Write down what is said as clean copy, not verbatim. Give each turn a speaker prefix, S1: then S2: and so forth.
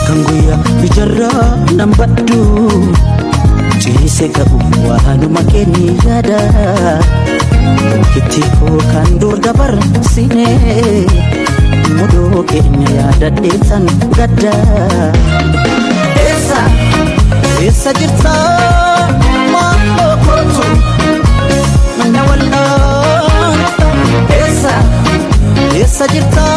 S1: Kanguya bijarra nambaddu Ciise qabu waanuma kenni yaada Itti koo kan dur dabarsine Mudoo keenya yaadadheetan gadda Eessa jirta maaloo kootu Na wallaan Eessa jirta